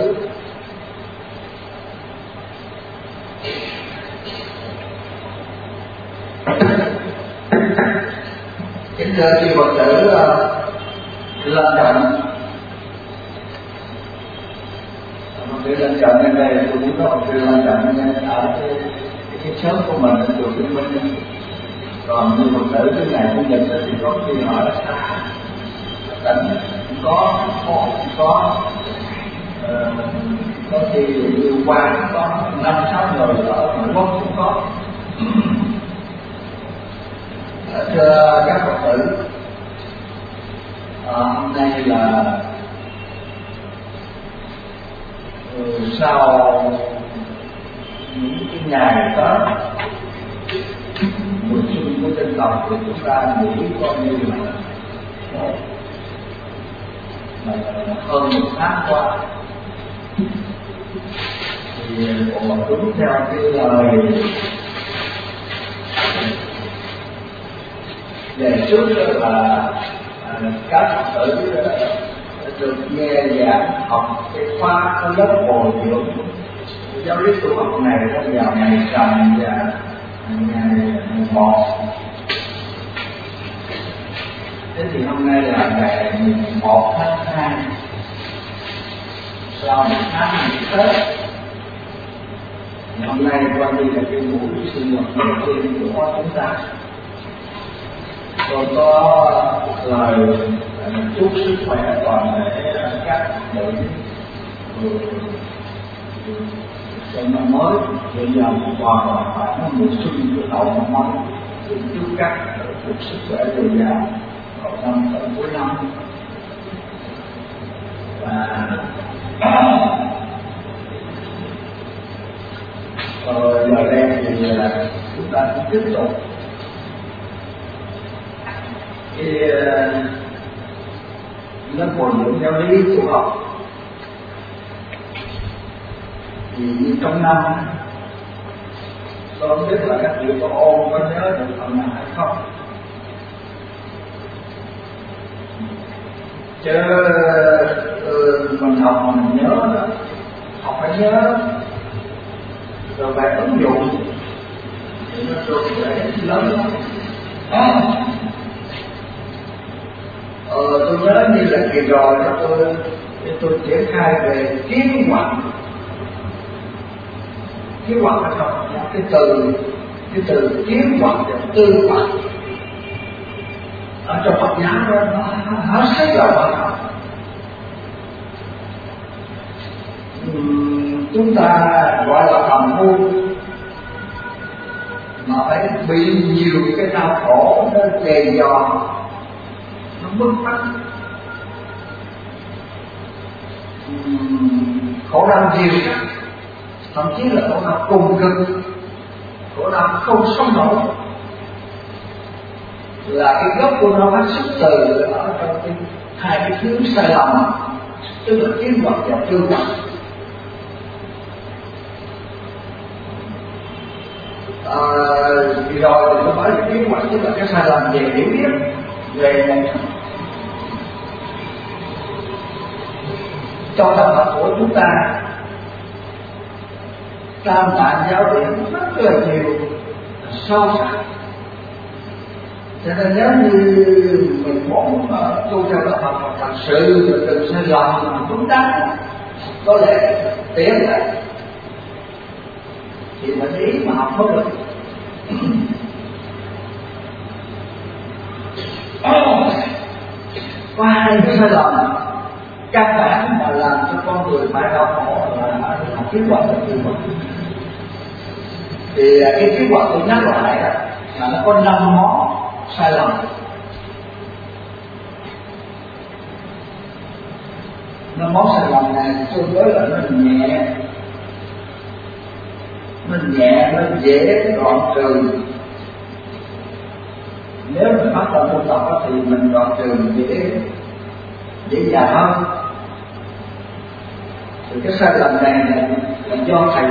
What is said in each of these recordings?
Kính thưa chư Phật tử lên trận, một sự lên trận ở đây tôi muốn có một sự lên trận ở cái xóm của mình ở chùa Vĩnh Minh. Còn như Phật tử cái ngày Chủ nhật thì có khi họ ở xa tỉnh cũng có, phố cũng có khi như qua cũng có 5-6 người ở Nội Quốc cũng có. Thưa các Phật tử, hôm nay là sau những cái ngày Tết mùa xuân của dân tộc thì chúng ta nghĩ coi như là hơn một tháng qua thì còn đúng theo cái lời đề xuất là các Phật tử được nghe giảng học cái khóa lớp bồi dưỡng giáo lý tu học này vào ngày rằm và ngày 1. Thế thì hôm nay là ngày 1 tháng 2 sau một tháng nghỉ Tết. Hôm nay qua đi là cái buổi sinh nhật đầu tiên của chúng ta. Tôi có lời chúc sức khỏe toàn thể các bệnh trong năm mới hiện giờ còn là phải nó mùa xuân của đầu năm mới, chúc các được sức khỏe dồi dào vào năm tới cuối năm. Và giờ đây thì chúng ta cũng tiếp tục cái lớp bồi dưỡng giáo lý tu học. Thì trong năm tôi không biết là các vị có ôn có nhớ được phần nào hay không, chứ mình học mà mình nhớ đó, học phải nhớ rồi phải ứng dụng thì nó được dễ lớn lắm. Tôi nhớ như là kỳ rồi đó tôi triển khai về kiến hoạch. Kiến hoạch là không? Cái từ kiến hoạch và tư hoạch ở trong Phật giáo đó nó rất là quan trọng. Chúng ta gọi là phàm phu mà phải bị nhiều cái đau khổ nó dày dò, nó bức bách, khổ đau nhiều, thậm chí là khổ đau cùng cực, khổ đau không sống nổi, là cái gốc của nó phát xuất từ ở trong hai cái thứ sai lầm, tức là kiến hoạch và tư hoạch. Rồi thì nó nói là kiến hoạch tức là cái sai lầm về hiểu biết về trong tập hợp của chúng ta. Tam tạng giáo điển rất là nhiều, sâu sắc. Cho nên nếu như mình muốn tu theo tập hợp thật sự và đừng sai lầm mà đúng đắn, có lẽ tiến lại thì mình ý mà học không được. Có hai cái sai lầm căn bản mà làm cho con người phải đau khổ là kiến hoạch và tư hoạch. Thì cái kiến hoạch tôi nhắc lại là nó có 5 món sai lầm. Nó món sai lầm này tương đối là nó nhẹ, nó dễ đoạn trừ. Nếu mình phát tâm tu tập thì mình đoạn trừ dễ dàng hơn. Thì cái sai lầm này là do thầy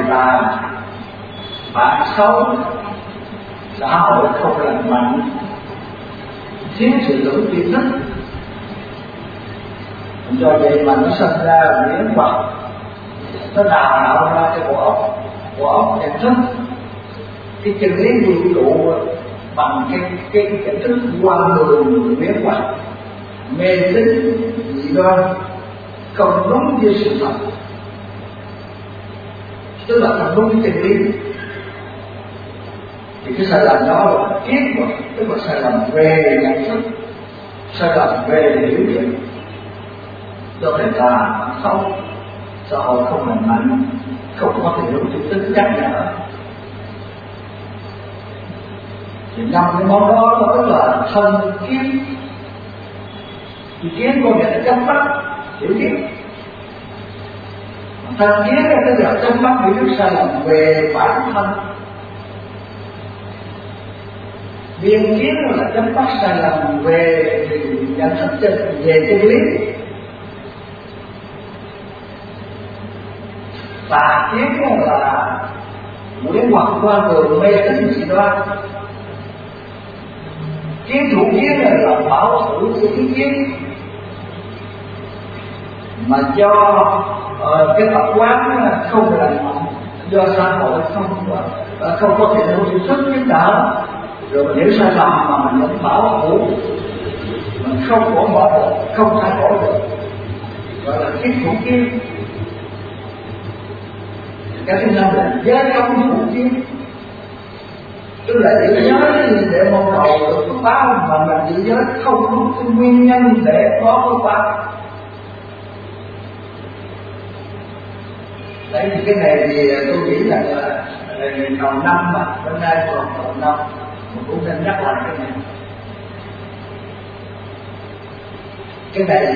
bạn xấu, xã hội không lành mạnh, thiếu sự lưỡng tri thức. Do vậy mà nó sinh ra miễn vật nó đào tạo ra cái bộ óc nhận thức cái chân lý vũ trụ bằng cái nhận thức quan đường biến hoạch mê tín dị đoan không đúng với sự thật, tức là không đúng với chân lý. Thì cái sai lầm đó là kiến của, tức là sai lầm về nhận thức, sai lầm về hiểu biết, cho nên là không xã hội không lành mạnh, không có thể đúng thực tính chắc nhở. Thì năm cái món đó tức là thân kiến. Thì kiến có nghĩa là chấm bắt hiểu biết, thân kiến là tức là chấm bắt hiểu biết sai lầm về bản thân. Biên kiến là chấm bắt sai lầm về nhận thức về chân lý. Tà kiến là nguyễn hoặc qua đường mê tín dị đoan. Kiến thủ kiến là bảo thủ cái ý kiến mà do cái tập quán không lành mạnh, do xã hội không có thể đủ nhận thức kiến tạo, rồi mình hiểu sai lầm mà mình vẫn bảo thủ, mình không bỏ được, không thay đổi được, gọi là kiến thủ kiến. Cái thứ năm là giới không thủ kiến, tức là giữ giới để mong cầu được phước báo, mà mình giữ giới không có cái nguyên nhân để có phước báo. Đấy thì cái này thì tôi nghĩ là đầu năm mà hôm nay còn đầu năm mình cũng nên nhắc lại cái này. Cái này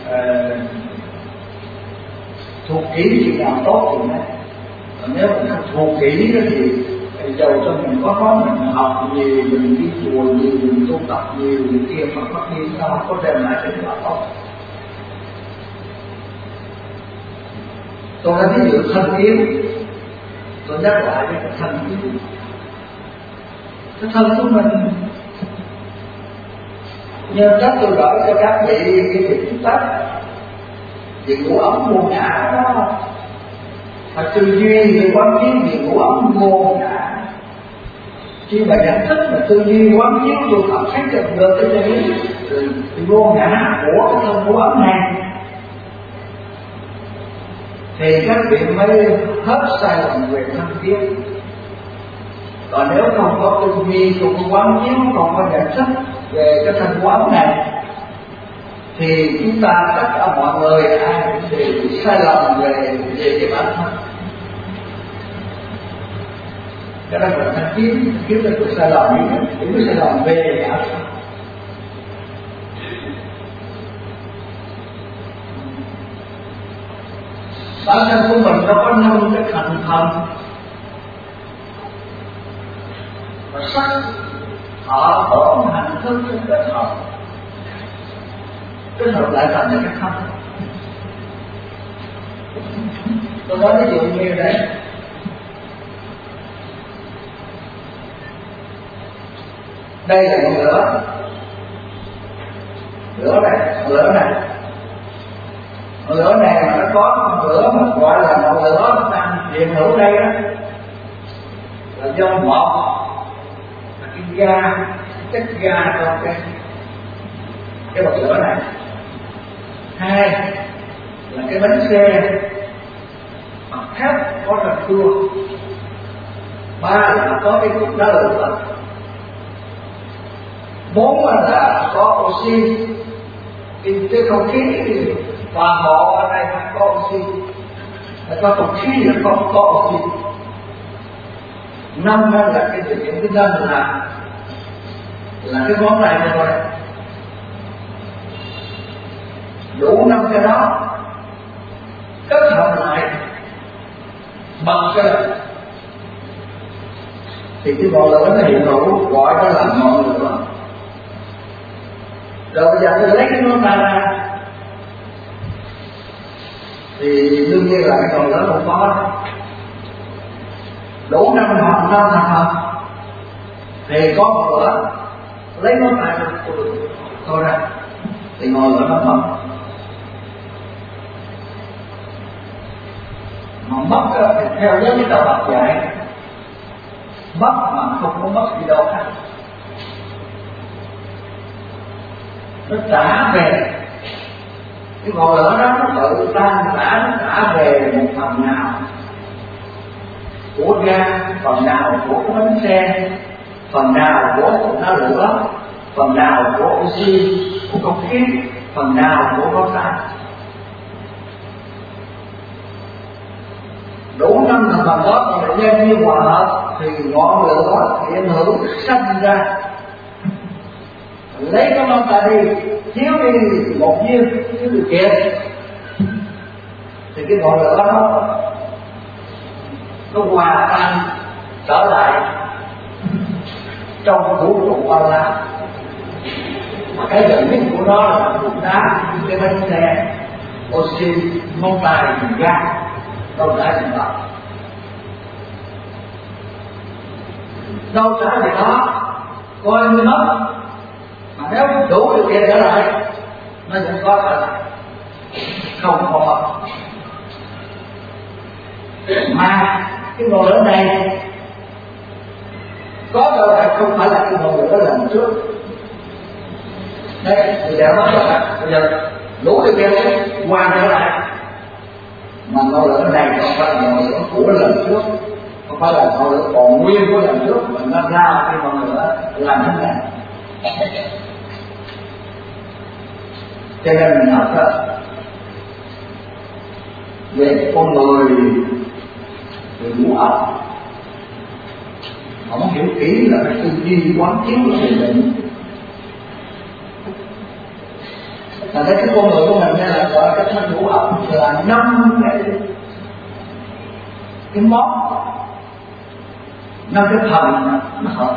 thuộc kỹ thì làm tốt thì này. Nếu mình không thuộc kỹ đó thì dầu cho mình có nói mình học nhiều, mình đi chùa nhiều, mình tu tập nhiều, mình kia mà phát hiện nó không có đem lại cái quả tốt. Tôi nói ví dụ thân kiến, tôi nhắc lại cái thân kiến. Cái thân của mình, nhưng chắc tôi gửi cho các vị cái việc chúng ta về ngũ ấm vô ngã đó. Phải tư duy về quán chiếu về ngũ ấm vô ngã. Khi mà nhận thức mà tư duy quán chiếu tôi cảm thấy được cái chân lý vô ngã của cái thân ngũ ấm này, thì các vị mới hết sai lầm về thân kiến. Còn nếu không có tư duy, không có quán chiếu, không có nhận thức về cái thân ngũ ấm này, thì chúng ta tất cả mọi người ai cũng đều sai lầm về cái bản thân. Cái đó là thân kiến là cái sai lầm những cái sai lầm về bản thân. Bản thân của mình nó có 5 cái thành phần: sắc, thọ, tưởng, hành, thức, kết hợp. Kết hợp lại thành cái thân. Tôi nói ví dụ như đây, đây là ngọn lửa, lửa này mà nó có ngọn lửa mà gọi là ngọn lửa đang hiện hữu đây đó, là do một là cái ga, chất ga trong cái bật lửa này. Hai là cái bánh xe bằng thép có rạch cua. Ba là có cái cục đá lửa. Bốn là có oxy. Cái không khí thì toàn bộ ở đây phải có oxy, phải có không khí là không có oxy. Năm là cái điều kiện thứ năm là cái món này thôi. Đủ 5 cái đó kết hợp lại bằng cái thì cái ngọn lửa nó hiện hữu, gọi nó là ngọn lửa. Rồi bây giờ tôi lấy cái ngón tay ra thì đương nhiên là cái ngọn lửa không có. Đủ 5 thành phần thì có ngọn lửa. Lấy ngón tay tôi ra thì ngọn lửa nó mất. Mà mất thì theo giới đạo Phật dạy, mất mà không có mất gì đâu cả, nó trả về. Cái ngọn lửa đó nó tự tan rã, nó trả về một phần nào của ga, phần nào của cái bánh xe, phần nào của nó lửa, phần nào của oxy, của không khí, phần nào của có xăng. Đủ 5 thành phần đó mà đem như hòa hợp thì ngọn lửa thì ảnh hưởng sanh ra. Lấy cái mong ta đi, thiếu đi một viên, thiếu được kiệt, thì cái ngọn lửa nó hòa tan trở lại trong vũ trụ bao la. Cái dẫn nhất của nó là cục đá, cái bánh xe, oxy, mông tài, ga, đâu trả gì đó, đâu trả gì đó, coi như mất. Mà nếu đủ điều kiện trở lại, nó vẫn có trở lại, không có mất. Mà cái ngọn lửa này có trở lại không phải là cái ngọn lửa lần trước. Đấy, thì đã nói rồi, bây giờ đủ điều kiện đấy, hoàn trở lại. Mà ngọn lửa này không phải là ngọn lửa của lần trước, không phải là ngọn lửa còn nguyên của lần trước, mà nó ra cái ngọn lửa làm thế này. Cho nên mình học đó, về con người về ngũ học, không hiểu kỹ là cái tư duy quán chiếu là về định. Thành ra cái con người của mình là gọi cái thân ngũ học là 5 cái món, 5 cái phần nó hợp.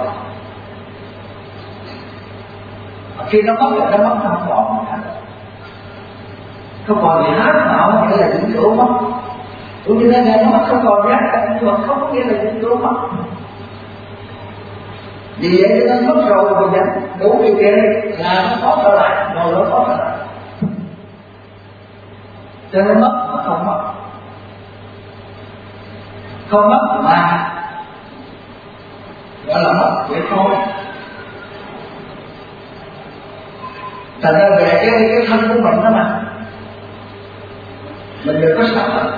Khi nó mất rồi, nó mất không còn nữa, không còn gì hát nào nghĩa là những chỗ mất. Cũng như thế này nó mất không còn giá, nhưng mà không có nghĩa là những chỗ mất. Vì vậy nó mất rồi mà vẫn đủ điều kiện là nó có trở lại, rồi nó có trở lại. Cho nên mất mà không mất, không mất mà gọi là mất vậy thôi. Thành ra về cái thân của mình đó mà mình đừng có sợ.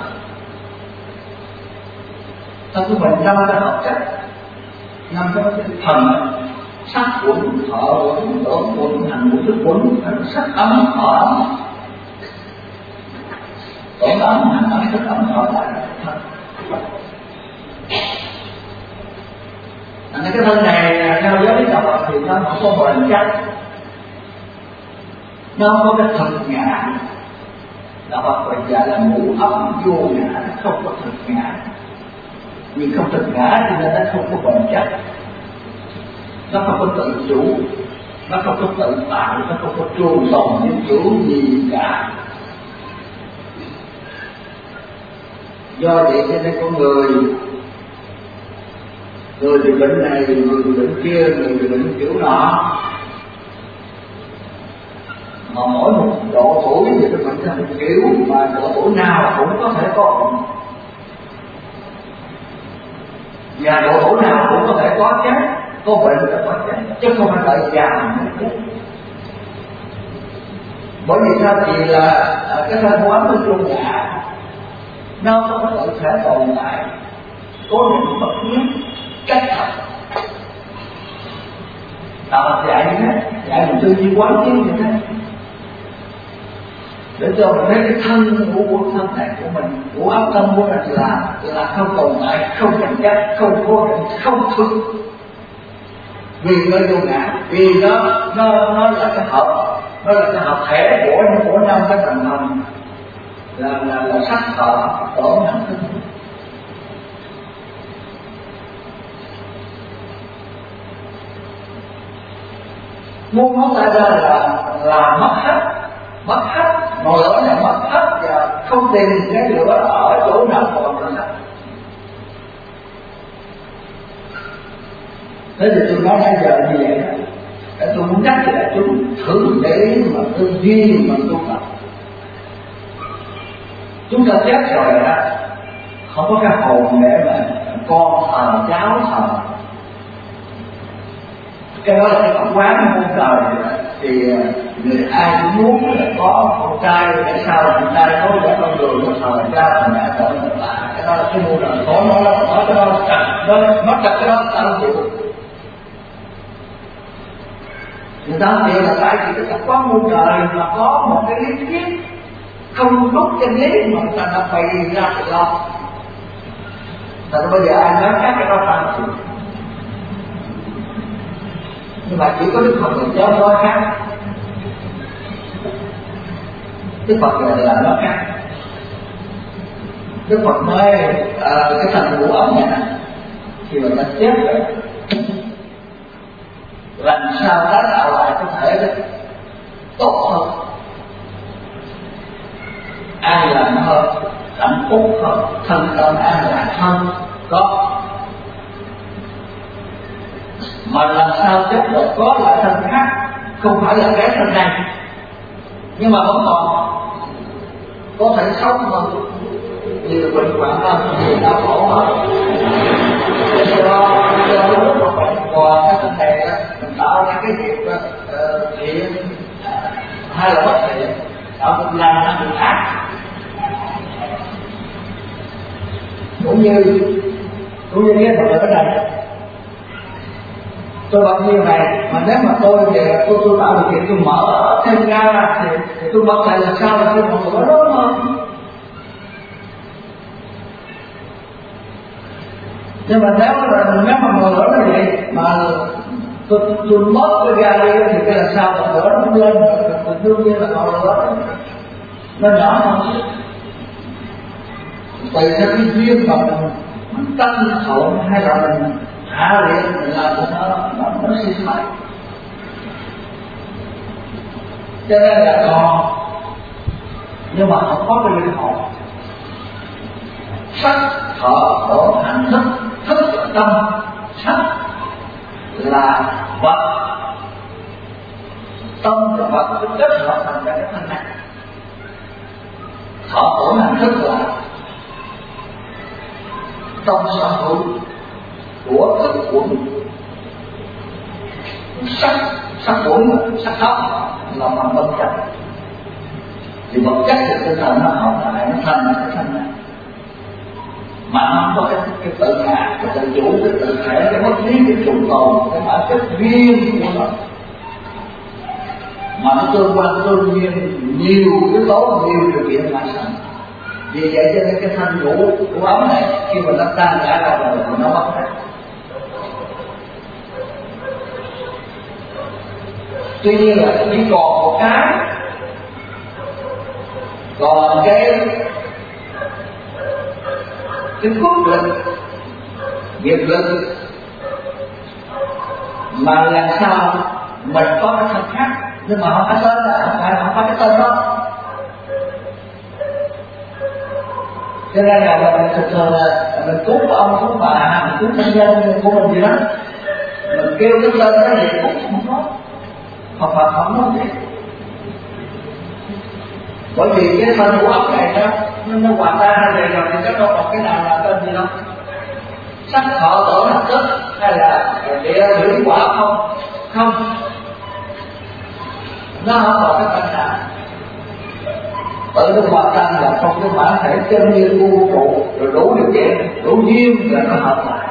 Thân của mình 5 cái hợp chất, 5 cái phần: sắc quẩn, thọ quẩn, tưởng quẩn, hành quẩn, thức quẩn. Sắc ấm, thọ ấm, tưởng ấm, hành ấm, thức ấm, thọ lại thân. Cái thân này theo giới đạo Phật thì nó không có bền chắc, nó không có cái thực ngã. Đạo Phật gọi là ngũ ấm vô ngã, không có thực ngã. Vì không thực ngã thì nên nó không có bền chắc, nó không có tự chủ, nó không có tự tại, nó không có truồng tồn những chủ gì cả. Do vậy cho nên con người bị bệnh này, người bị bệnh kia, người bị bệnh kiểu nọ, mà mỗi một độ tuổi thì cái bệnh theo một kiểu, mà độ tuổi nào cũng có thể có bệnh, và độ tuổi nào cũng có thể có chết, có bệnh là có chết, chứ không phải đợi già mới chết. Bởi vì sao? Thì là cái thân quán của chuông giả nó không có tự thể tồn tại, cố định bất biến, cách thật. Đạo dạy như thế, dạy mình tư duy quán chiếu như thế, để cho mình thấy cái thân của thân này của mình, của áo tâm của mình là không tồn tại, không chân chất, không cố định, không thực. Vì nó vô ngã, vì nó là cái hợp, nó là cái hợp thể của 5 cái thành phần là sắc, thọ, tưởng, hành, thức. Muốn nó ta ra là mất hết, ngọn lửa này mất hết và không tìm cái lửa ở chỗ nào còn nữa. Thế thì tôi nói nãy giờ như vậy đó, tôi muốn nhắc lại chúng thử để ý mà tư duy mà tu tập. Chúng ta chết rồi đó, không có cái hồn để mà con thờ cháu thờ. Cái đó là cái tập quán của cuộc đời. Thì người ai cũng muốn là có con trai để sao con trai có để con người nó thờ cha thờ mẹ thờ mình là cái đó là cái môn đời khó nói cái đó nó chặt cái đó ta không chịu. Người ta chịu là tại vì cái tập quán môn đời mà có một cái lý thuyết không đúc chân lý mà người ta đã bày ra tự do. Tại bây giờ ai nói khác cái đó ta không chịu. Nhưng mà chỉ có Đức Phật là giáo nói khác. Đức Phật là nói khác. Đức Phật nói cái thành ngũ ấm này khi mà ta chết rồi làm sao tái tạo lại có thể tốt hơn, an lành hơn, hạnh phúc hơn, thân tâm an lạc hơn. Có mà làm sao chết rồi có lại thân khác, không phải là cái thân này nhưng mà vẫn còn có thể sống hơn, nhiều bệnh hoạn hơn, nhiều đau khổ hơn. Do lúc mà bệnh còn cái thân này mình tạo ra cái việc thiện hay là bất thiện, tạo việc làm hay việc ác. Cũng như cái người này tôi bật như này mà nếu mà tôi về tôi tạo điều kiện tôi mở thêm ra thì tôi bật lại là sao là tôi mọi người đó hơn. Nhưng mà nếu mà mở nó vậy mà tôi mất cái ga đi thì cái là sao mà mở nó lên thì đương nhiên là mở lửa nó nhỏ hơn. Tùy theo cái duyên mà mình tăng thộn hay là mình hạ liệt mình làm cho nó sinh mạnh. Cho nên là còn nhưng mà không có cái linh hồn. Sắc thọ khổ hành thức, thức là tâm, sắc là vật, tâm là vật cái kết hợp thành cái thân này. Thọ khổ hành thức là tâm sở hữu của thức của mình. Sắc quẩn sắc thấp là bằng vật chất, thì vật chất thì tinh thần nó hợp lại nó thành cái thân này, mà nó có cái tự ngã, cái tự chủ, cái tự thể, cái bất lý, cái trụ tồn, cái bản chất riêng của nó, mà nó tương quan tương nhiên nhiều yếu tố, nhiều điều kiện lại sẵn. Vì vậy cho nên cái thân ngũ của ấm này khi mà nó tan rã ra rồi thì nó mất hết. Tuy nhiên là chỉ còn một cái, còn cái phước lực, nghiệp lực mà làm sao mình có cái thân khác nhưng mà không phải tên là không phải cái tên đó. Cho nên là mình thực sự là mình cúng ông cúng bà, mình cúng thân nhân của mình gì đó, mình kêu cái tên đó thì cúng không có, hoặc là không có gì. Bởi vì cái thân của ốc này nó hòa tan ra vậy rồi thì nó đâu còn cái nào là tên gì đâu. Sắc thọ tưởng hành thức hay là địa thủy quả không, nó không còn cái tên nào. Tự nó hòa tan là không cái bản thể chân như vô trụ rồi đủ điều kiện, đủ duyên là nó hợp lại.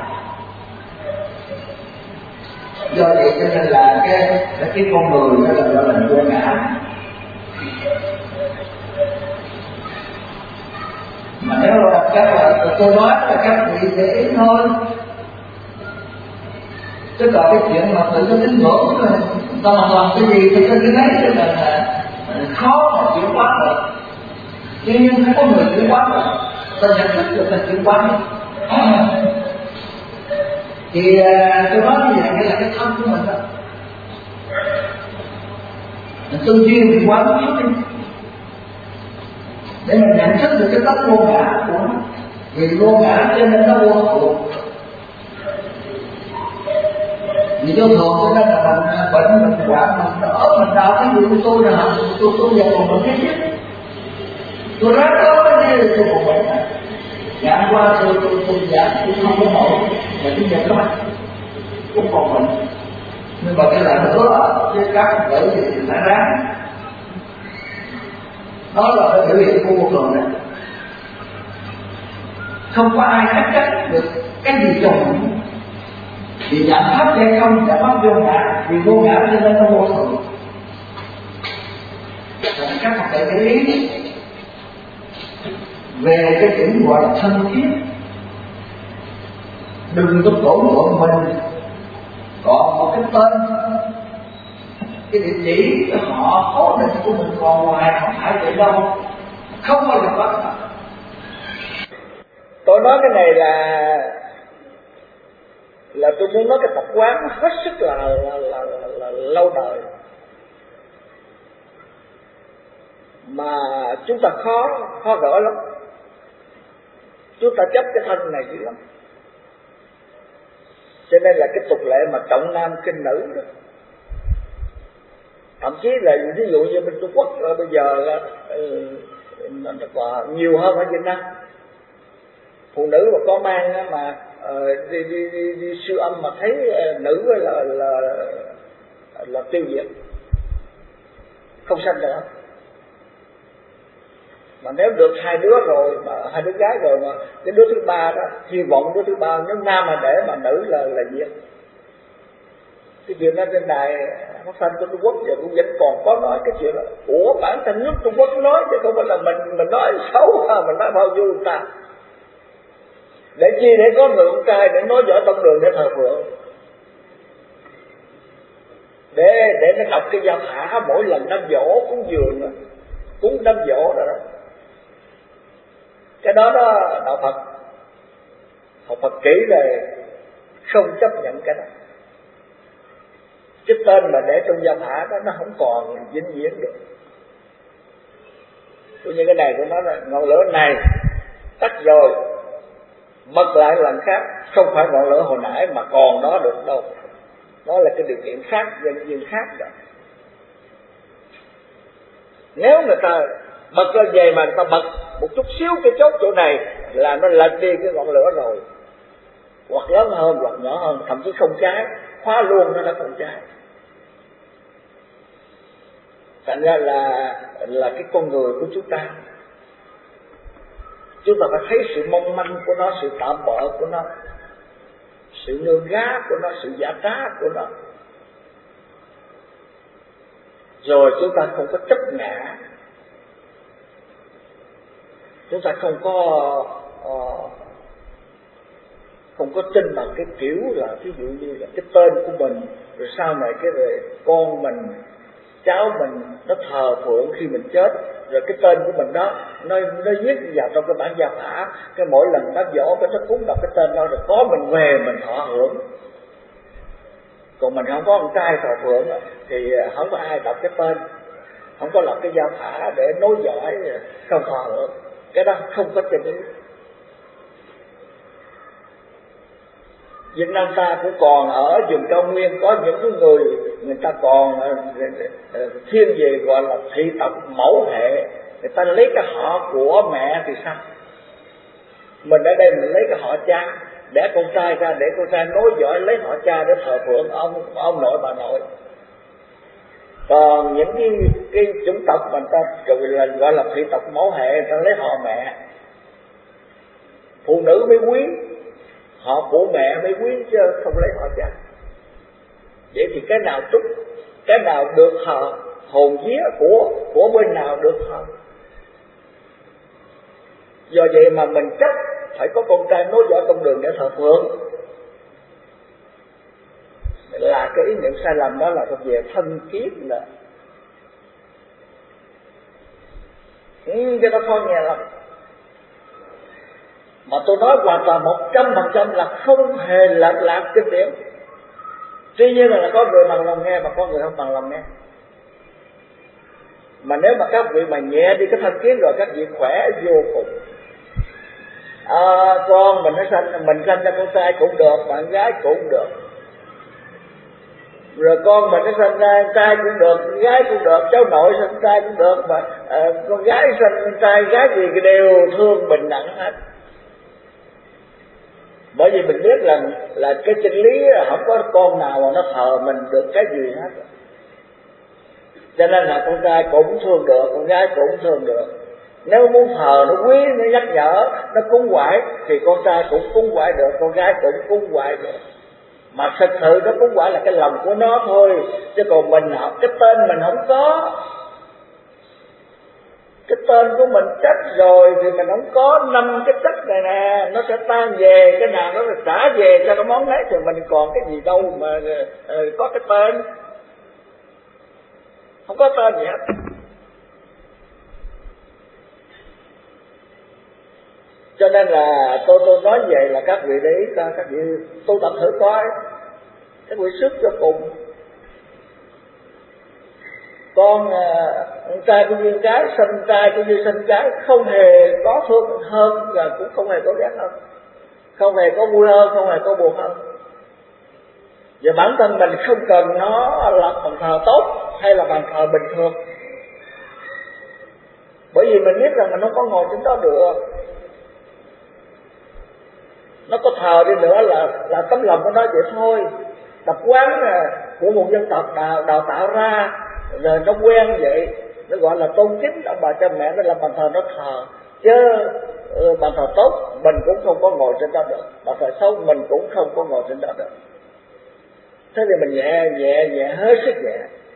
Do vậy cho nên là cái con người nó là gọi là vô ngã. Mà nếu là tôi nói là các vị để ý thôi, chứ còn cái chuyện mà tự có tín ngưỡng ta mà làm cái gì thì cái đấy là khó mà chuyển hóa được. Tuy nhiên không có người chuyển hóa được, ta nhận thức được là chuyển hóa được. Thì tôi nói như vậy là cái thân của mình đó, mình tư duy mình quá một chút đi để mình nhận thức được cái tánh vô ngã của nó. Vì vô ngã cho nên nó vô thường, vì vô thường cho nên là mình bệnh, mình hoạn, mình đỡ, mình đau. Cái gì của tôi là tôi giờ còn mình thấy chứ tôi ráng đó cái gì tôi còn bệnh này. Giảng qua tôi giảng tôi không có nổi, và tôi nhận nó cũng còn mình. Nhưng mà cái là nữa với các bởi vì phải ráng. Đó là cái biểu hiện của cuộc đời này. Không có ai cắt cách được cái gì trùng. Vì giảm pháp hay không, giảm pháp vô ngã, vì vô ngã cho nên nó vô thường. Và các Phật tử để ý về cái chữ gọi là thân thiết. Đừng có tổn thương mình. Còn một cái tên, cái địa chỉ họ cố định của mình còn ngoài, không phải vậy đâu, không bao giờ có. Tôi nói cái này là tôi muốn nói cái tập quán hết sức là lâu đời mà chúng ta khó gỡ lắm. Chúng ta chấp cái thân này dữ lắm, cho nên là cái tục lệ mà trọng nam khinh nữ đó, thậm chí là ví dụ như bên Trung Quốc bây giờ là nó còn nhiều hơn ở Việt Nam. Phụ nữ mà có mang mà đi siêu âm mà thấy nữ là tiêu diệt, không sanh nữa. Mà nếu được hai đứa rồi, mà hai đứa gái rồi, mà cái đứa thứ ba đó, hy vọng đứa thứ ba nếu nam mà để mà nữ là diệt. Cái chuyện đó trên đài phát thanh của Trung Quốc giờ cũng vẫn còn có nói cái chuyện là của bản thân nước Trung Quốc nói, chứ không phải là mình nói xấu mà mình nói bao nhiêu người ta. Để chi? Để có người con trai để nói giỏi tông đường để thờ phượng, để nó đọc cái giao thả mỗi lần đám dỗ cúng dường, cúng đám dỗ rồi đó. Cái đó đạo Phật, học Phật kỹ rồi không chấp nhận cái đó. Cái tên mà để trong giao thả đó nó không còn vĩnh viễn được. Tôi như cái này tôi nói là ngọn lửa này tắt rồi, bật lại lần khác, không phải ngọn lửa hồi nãy mà còn đó được đâu. Đó là cái điều kiện khác, nhân duyên khác rồi. Nếu người ta bật ra về mà người ta bật một chút xíu cái chốt chỗ này là nó lật đi cái ngọn lửa rồi, hoặc lớn hơn hoặc nhỏ hơn, thậm chí không cháy, khóa luôn nó đã không cháy. Thành ra là cái con người của chúng ta phải thấy sự mong manh của nó, sự tạm bợ của nó, sự nương gá của nó, sự giả trá của nó. Rồi chúng ta không có chấp ngã, chúng ta không có tin bằng cái kiểu là ví dụ như là cái tên của mình, rồi sau này cái rồi con mình, cháu mình nó thờ phượng khi mình chết, rồi cái tên của mình đó nó viết vào trong cái bản gia phả, cái mỗi lần đám dỗ cái nó cúng đọc cái tên đó, rồi có mình về mình thọ hưởng. Còn mình không có con trai thờ phượng thì không có ai đọc cái tên, không có lập cái gia phả để nối dõi, không thọ hưởng. Cái đó không có chân lý. Việt Nam ta cũng còn ở vùng cao nguyên có những người ta còn thiên về gọi là thị tộc mẫu hệ, người ta lấy cái họ của mẹ thì sao? Mình ở đây mình lấy cái họ cha, để con trai ra, để con trai nối dõi lấy họ cha để thờ phượng ông nội bà nội. Còn những cái chủng tộc mà ta gọi là thị tộc mẫu hệ, người ta lấy họ mẹ. Phụ nữ mới quý, họ của mẹ mới quý chứ không lấy họ cha. Vậy thì cái nào trúc, cái nào được thờ, hồn vía của bên nào được thờ? Do vậy mà mình chấp phải có con trai nối dõi con đường để thờ phượng, là cái ý niệm sai lầm. Đó là thuộc về thân kiết là cái đó thôi nghe lắm. Mà tôi nói hoàn toàn 100% là không hề lệch lạc kinh điển. Tuy nhiên là có người bằng lòng nghe và có người không bằng lòng nghe. Mà nếu mà các vị mà nhẹ đi cái thân kiến rồi, các vị khỏe vô cùng. Con mình sanh ra con trai cũng được, bạn gái cũng được. Rồi con mình nó sanh ra trai cũng được, con gái cũng được, cháu nội sanh trai cũng được, mà con gái sanh trai gái gì đều thương bình đẳng hết. Bởi vì mình biết là cái chân lý không có con nào mà nó thờ mình được cái gì hết. Cho nên là con trai cũng thương được, con gái cũng thương được. Nếu muốn thờ nó quý, nó nhắc nhở, nó cúng quải thì con trai cũng cúng quải được, con gái cũng cúng quải được. Mà thực sự nó cúng quải là cái lòng của nó thôi, chứ còn mình học cái tên mình không có. Cái tên của mình chết rồi thì mình không có 5 cái chất này nè, nó sẽ tan về, cái nào nó trả về cho cái món đấy, thì mình còn cái gì đâu mà có cái tên. Không có tên gì hết. Cho nên là tôi nói về là các vị để ý coi, các vị tu tập thử coi, các vị sức cho cùng. Con trai cũng như gái, sinh trai cũng như sinh gái, không hề có thương hơn và cũng không hề có ghét hơn, không hề có vui hơn, không hề có buồn hơn. Và bản thân mình không cần nó là bàn thờ tốt hay là bàn thờ bình thường, bởi vì mình biết rằng mình không có ngồi trên đó được. Nó có thờ đi nữa là tấm lòng của nó vậy thôi. Tập quán của một dân tộc đào tạo ra rồi nó quen vậy, nó gọi là tôn kính ông bà cha mẹ, nó làm bàn thờ nó thờ. Chứ bàn thờ tốt mình cũng không có ngồi trên đó được, bàn thờ xấu mình cũng không có ngồi trên đó được. Thế thì mình nhẹ hết sức nhẹ.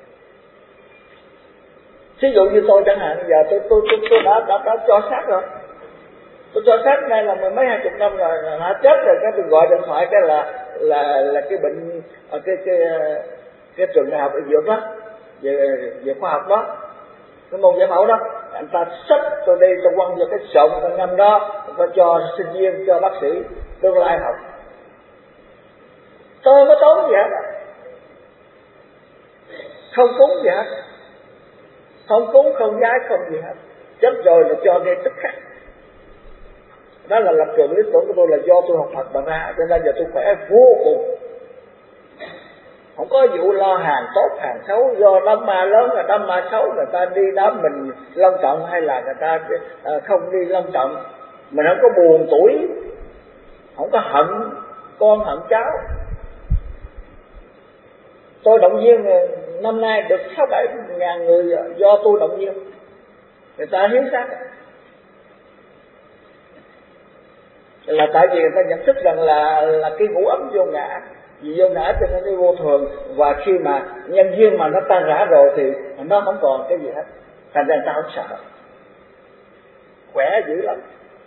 Ví dụ như tôi chẳng hạn, giờ tôi đã cho xác rồi. Tôi cho xác nay là mười mấy 20 năm rồi, đã chết rồi, cái tôi gọi điện thoại cái là cái bệnh ở cái trường đại học y dược đó, về khoa học đó, cái môn giải phẫu đó, anh ta xách tôi đi, tôi quăng vào cái sộn con ngâm đó, tôi cho sinh viên, cho bác sĩ tương lai học. Tôi không có tốn gì hết, không cúng gì hết, không cúng, không giái, không gì hết. Chết rồi là cho ngay tức khắc. Đó là lập trường lý tưởng của tôi, là do tôi học Phật mà ra, cho nên giờ tôi khỏe vô cùng. Không có vụ lo hàng tốt hàng xấu, do đám ma lớn và đám ma xấu người ta đi đám mình long trọng hay là người ta không đi long trọng. Mình không có buồn tuổi, không có hận con hận cháu. Tôi động viên năm nay được 6-7 ngàn người do tôi động viên, người ta hiến xác. Là tại vì người ta nhận thức rằng là cái ngũ ấm vô ngã, vì vô ngã cho nên cái vô thường, và khi mà nhân duyên mà nó tan rã rồi thì nó không còn cái gì hết, thành ra người ta không sợ, khỏe dữ lắm.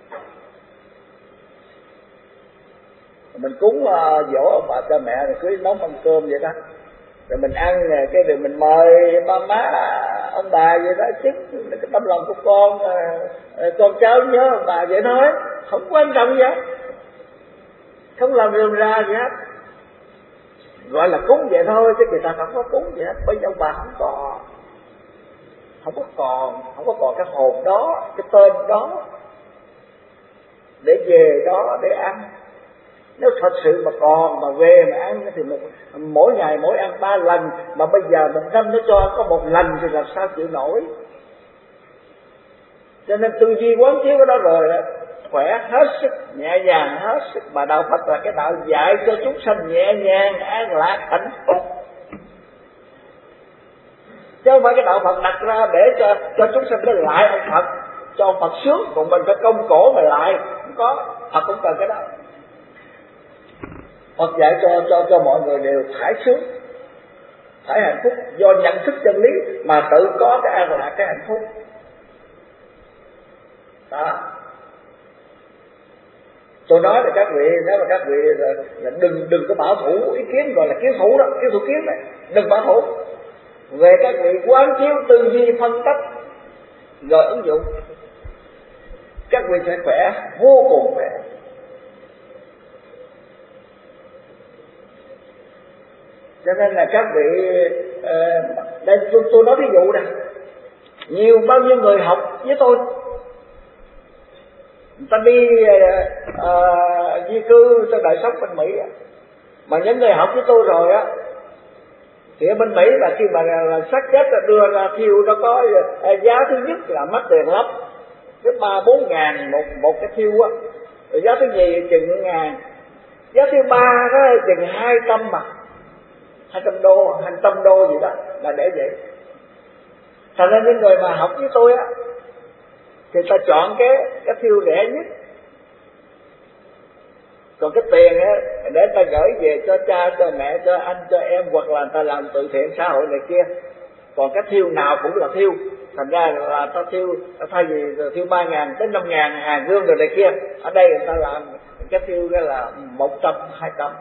Mình cúng dỗ ông bà cha mẹ rồi cưới nấu mâm cơm vậy đó, rồi mình ăn cái rồi mình mời ba má ông bà vậy đó, chứ cái tâm lòng của con cháu nhớ ông bà vậy thôi, không quan trọng gì hết, không làm rườm ra gì hết, gọi là cúng vậy thôi, chứ người ta không có cúng gì hết, bởi vì ông bà không có còn cái hồn đó, cái tên đó để về đó để ăn. Nếu thật sự mà còn mà về mà ăn thì mỗi ngày mỗi ăn 3 lần, mà bây giờ một năm nó cho có 1 lần thì làm sao chịu nổi. Cho nên tư duy quán chiếu cái đó rồi, khỏe hết sức, nhẹ nhàng hết sức. Mà đạo Phật là cái đạo dạy cho chúng sanh nhẹ nhàng, an lạc, hạnh phúc, chứ không phải cái đạo Phật đặt ra để cho chúng sanh nó lại ông Phật, cho ông Phật sướng, còn mình phải công cổ mà lại. Không có, Phật cũng cần cái đó. Phật dạy cho mọi người đều thải sướng, thải hạnh phúc, do nhận thức chân lý mà tự có cái an lạc, cái hạnh phúc đó. Tôi nói là các vị, nếu mà các vị là đừng có bảo thủ ý kiến, gọi là kiến thủ đó, kiến thủ kiến đấy, đừng bảo thủ. Về các vị quán chiếu tư duy phân tích rồi ứng dụng, các vị sẽ khỏe, vô cùng khỏe. Cho nên là các vị đây tôi nói ví dụ nè, bao nhiêu người học với tôi, người ta đi di cư cho đời sống bên Mỹ, mà những người học với tôi rồi á, thì ở bên Mỹ là khi mà xác chết là đưa ra thiêu, nó có giá thứ nhất là mất tiền lắm, cái 3-4 ngàn một cái thiêu á, rồi giá thứ nhì chừng ngàn, Giá thứ ba đó chừng 200 mà, 200 đô, 200 đô gì đó là để vậy. Thành ra những người mà học với tôi á thì ta chọn cái thiêu rẻ nhất. Còn cái tiền á để ta gửi về cho cha, cho mẹ, cho anh, cho em, hoặc là ta làm từ thiện xã hội này kia. Còn cái thiêu nào cũng là thiêu. Thành ra là ta thiêu, thay vì thiêu 3.000 tới 5.000 hàng gương rồi này kia, ở đây người ta làm cái thiêu ra là 100, 200.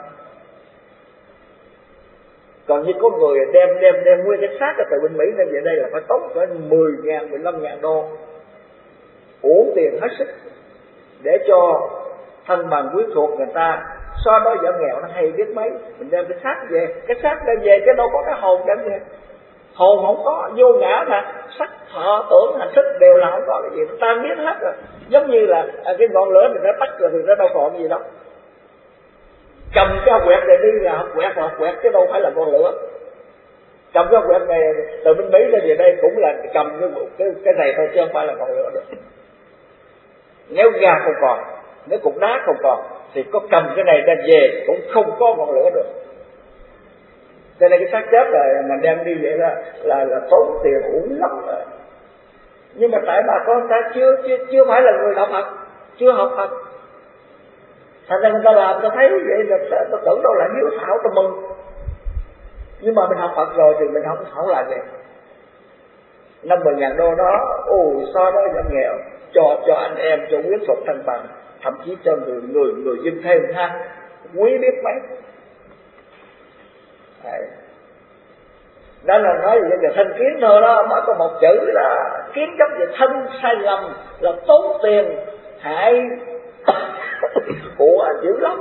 Còn như có người đem nguyên cái xác từ bên Mỹ lên về đây là phải tốn cỡ 10.000, 15.000 đô, uổng tiền hết sức để cho thân bằng quyến thuộc người ta so đó giảm nghèo nó hay biết mấy. Mình đem cái xác về, cái xác đem về chứ đâu có cái hồn đem về. Hồn không có, vô ngã mà, sắc thọ tưởng hành thức đều là không có cái gì, ta biết hết rồi. Giống như là cái ngọn lửa mình đã tắt rồi thì nó đâu còn gì đâu. Cầm cái hộp quẹt này đi là hộp quẹt chứ đâu phải là con lửa. Cầm cái hộp quẹt này từ bên Mỹ lên về đây cũng là cầm cái này thôi chứ không phải là con lửa được. Nếu ga không còn, nếu cục đá không còn thì có cầm cái này đem về cũng không có ngọn lửa được. Cho nên cái xác chết rồi mình đem đi vậy là tốn tiền uổng lắm rồi. Nhưng mà tại bà con ta chưa phải là người đạo Phật, chưa học Phật, thành ra người ta làm ta thấy vậy là ta tưởng đâu là hiếu thảo, ta mừng. Nhưng mà mình học Phật rồi thì mình không làm vậy. 50.000 đô đó, so đó giảm nghèo, cho anh em, cho quyến thuộc thân bằng, thậm chí cho người dân thêm ha, quý biết mấy. Đấy. Đó là nói về thân kiến thôi đó, mới có một chữ là kiến chấp về thân sai lầm là tốn tiền hại của dữ lắm.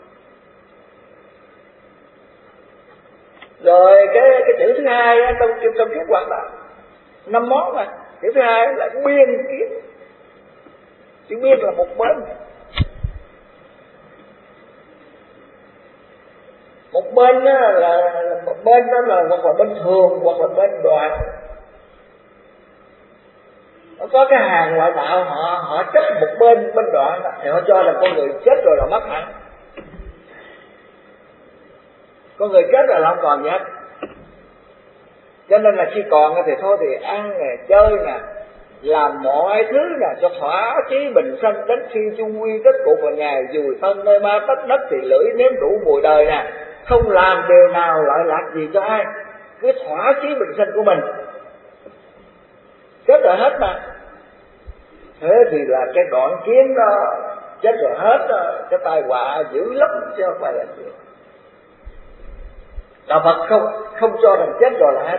Rồi cái chữ thứ hai trong kiến hoạt là 5 món mà. Chữ thứ hai là biên kiến. Chữ biên là một bên. Một bên đó là hoặc là bên thường hoặc là bên đoạn. Nó có cái hàng ngoại đạo họ chấp một bên đoạn thì họ cho là con người chết rồi là mất hẳn. Con người chết rồi là không còn gì hết. Cho nên là khi còn thì thôi thì ăn nè, chơi nè, làm mọi thứ nè cho thỏa chí bình sanh, đến khi chung quy kết cục vào ngày dùi thân nơi ma tất đất thì lưỡi nếm đủ mùi đời nè, không làm điều nào lợi lạc gì cho ai, cứ thỏa chí bình sanh của mình. Chết rồi hết mà. Thế thì là cái đoạn kiến đó, chết rồi hết đó, cái tai họa dữ lắm chứ không phải là gì. Đạo Phật không cho rằng chết rồi là hết.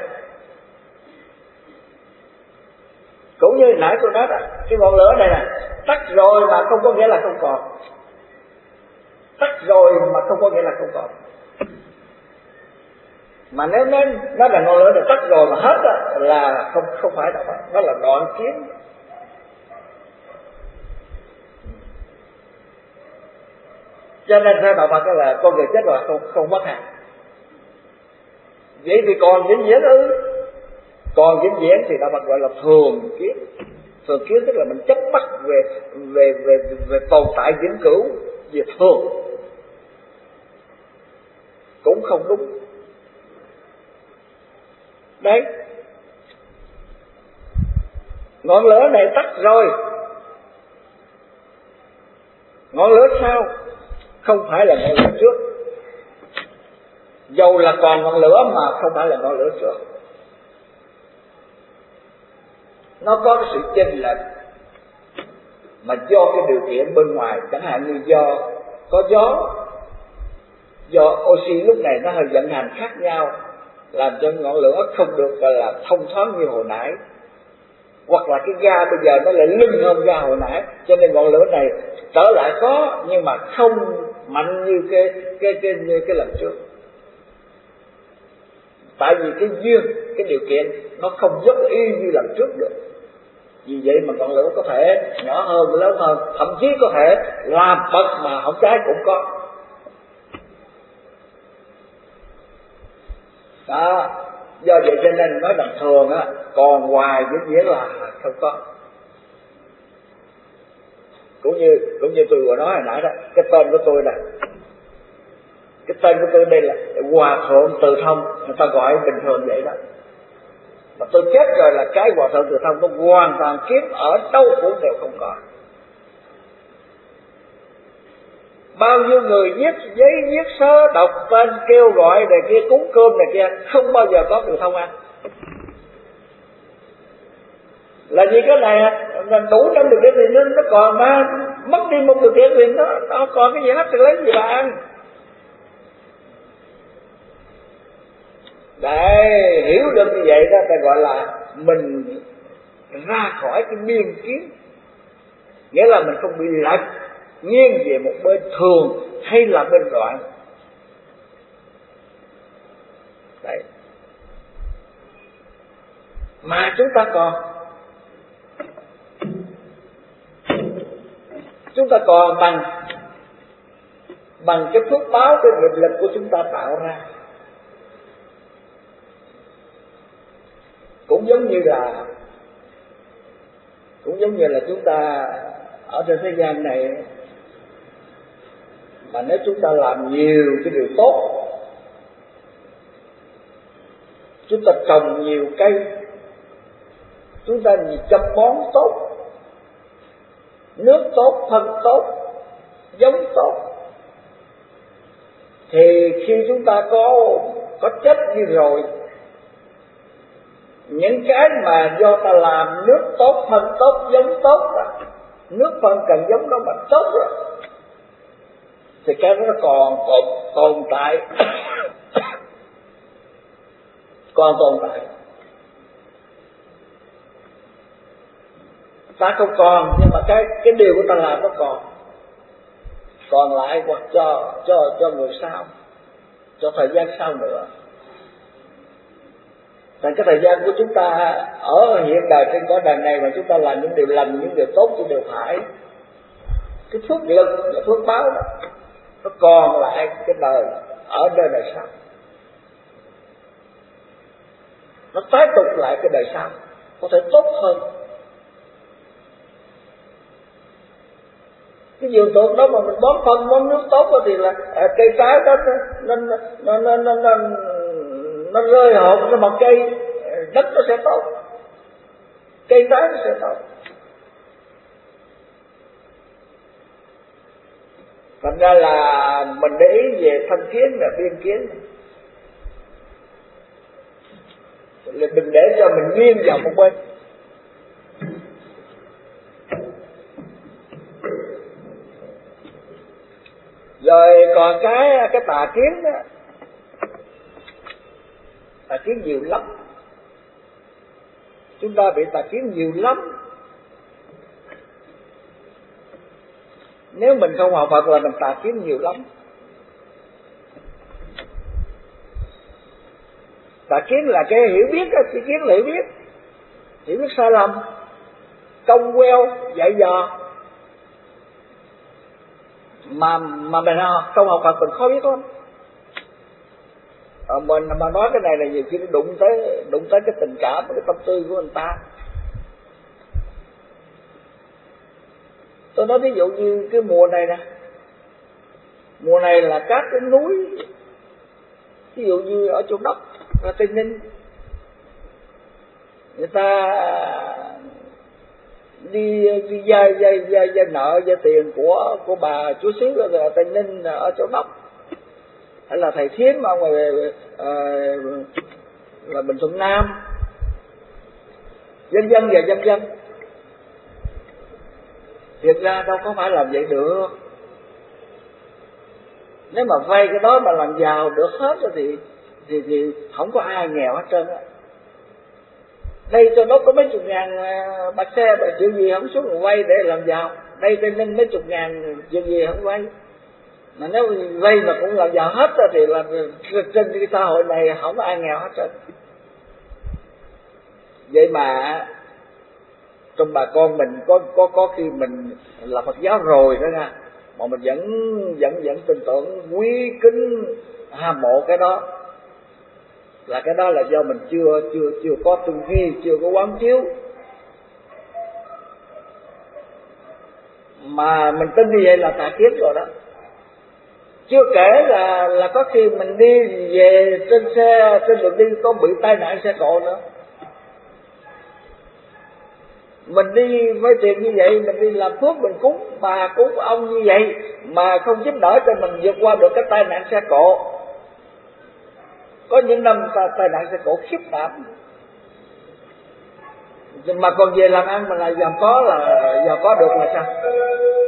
Cũng như nãy tôi nói đó, cái ngọn lửa này nè, tắt rồi mà không có nghĩa là không còn. Tắt rồi mà không có nghĩa là không còn. Mà nếu nó là ngọn lửa được tắt rồi mà hết đó, là không phải đâu, nó là đoạn kiến. Cho nên theo đạo Phật đó là con người chết rồi không mất hàng. Vậy thì còn vĩnh viễn ư? Còn vĩnh viễn thì đạo Phật gọi là thường kiến. Thường kiến tức là mình chấp bắt về tồn tại vĩnh cửu, về thường, cũng không đúng. Đấy, ngọn lửa này tắt rồi, ngọn lửa sau không phải là ngọn lửa trước. Dầu là còn ngọn lửa mà không phải là ngọn lửa trước. Nó có cái sự chênh lệch mà do cái điều kiện bên ngoài, chẳng hạn như do có gió, do oxy lúc này nó hơi vận hành khác nhau, làm cho ngọn lửa không được gọi là thông thoáng như hồi nãy. Hoặc là cái ga bây giờ nó lại lưng hơn ga hồi nãy, cho nên ngọn lửa này trở lại có nhưng mà không mạnh như cái lần trước. Tại vì cái duyên, cái điều kiện nó không giống y như lần trước được. Vì vậy mà ngọn lửa có thể nhỏ hơn, lớn hơn, thậm chí có thể làm bật mà không cháy cũng có. Đó, do vậy cho nên nói rằng thường á, còn hoài vĩnh viễn là không có. Cũng như tôi vừa nói hồi nãy đó, cái tên của tôi là Cái tên của tôi đây là Hòa Thượng Từ Thông, người ta gọi bình thường vậy đó. Mà tôi chết rồi là cái Hòa Thượng Từ Thông nó hoàn toàn kiếm ở đâu cũng đều không có. Bao nhiêu người viết giấy viết sớ đọc tên kêu gọi này kia cúng cơm này kia, không bao giờ có Từ Thông ăn. Là vì cái này là đủ trong điều kiện thì nó còn, mà mất đi một điều kiện thì nó còn cái gì hết thì lấy gì mà ăn. Để hiểu được như vậy đó, ta gọi là mình ra khỏi cái biên kiến, nghĩa là mình không bị lệch nghiêng về một bên thường hay là bên đoạn. Đấy. Mà chúng ta còn bằng cái phước báo, cái nghiệp lực của chúng ta tạo ra. Cũng giống như là chúng ta ở trên thế gian này, mà nếu chúng ta làm nhiều cái điều tốt, chúng ta trồng nhiều cây, chúng ta chăm bón tốt, nước tốt, phân tốt, giống tốt, thì khi chúng ta có chết đi rồi, những cái mà do ta làm nước tốt, phân tốt, giống tốt, nước phân cần giống đó mà tốt rồi, thì cái đó nó còn tồn tại còn tồn tại. Ta không còn, nhưng mà cái điều của ta làm nó còn lại, hoặc cho người sau, cho thời gian sau nữa. Thành cái thời gian của chúng ta ở hiện đời trên cõi đời này mà chúng ta làm những điều lành, những điều tốt, những điều phải, cái phước lực và phước báo đó, nó còn lại cái đời ở đời này sau, nó tái tục lại cái đời sau có thể tốt hơn. Cái vườn tược đó mà mình bón phân bón nước tốt thì là cây trái đó nó rơi hột, nó mọc cây, đất nó sẽ tốt, cây trái nó sẽ tốt. Thành ra là mình để ý về thân kiến và biên kiến, đừng để cho mình nghiêng vào một bên. Rồi còn cái tà kiến đó, tà kiến nhiều lắm. Chúng ta bị tà kiến nhiều lắm. Nếu mình không học Phật là mình tà kiến nhiều lắm. Tà kiến là cái hiểu biết đó, tà kiến là hiểu biết sai lầm, công queo, dạy dò. Mà mình không học Phật mình khó biết lắm. Mình mà nói cái này là nhiều khi nó đụng tới cái tình cảm, cái tâm tư của người ta. Tôi nói ví dụ như cái mùa này nè, mùa này là các cái núi, ví dụ như ở Châu Đốc, ở Tây Ninh, người ta đi vay nợ vay tiền của bà chúa xứ ở Tây Ninh, ở Châu Đốc, hay là thầy Thiếm ở ngoài là Bình Thuận Nam, vân vân và vân vân. Thiệt ra đâu có phải làm vậy được. Nếu mà vay cái đó mà làm giàu được hết rồi thì không có ai nghèo hết trơn á. Đây cho nó có mấy chục ngàn bạc xe, bạc chuyện gì không xuống vay để làm giàu. Đây Tây Ninh mấy chục ngàn chuyện gì không vay. Mà nếu vay mà cũng làm giàu hết rồi thì là trên cái xã hội này không có ai nghèo hết trơn. Vậy mà trong bà con mình có khi mình là Phật giáo rồi đó nha, mà mình vẫn tin tưởng, quý kính, hâm mộ cái đó, là cái đó là do mình chưa có tư duy, chưa có quán chiếu. Mà mình tin như vậy là tà kiến rồi đó. Chưa kể là có khi mình đi về trên xe, trên đường đi có bị tai nạn xe cộ nữa. Mình đi với tiền như vậy, mình đi làm phước, mình cúng bà cúng ông như vậy mà không giúp đỡ cho mình vượt qua được cái tai nạn xe cộ. Có những năm tai nạn xe cộ khiếp đảm, mà còn về làm ăn mà là giàu có được là sao?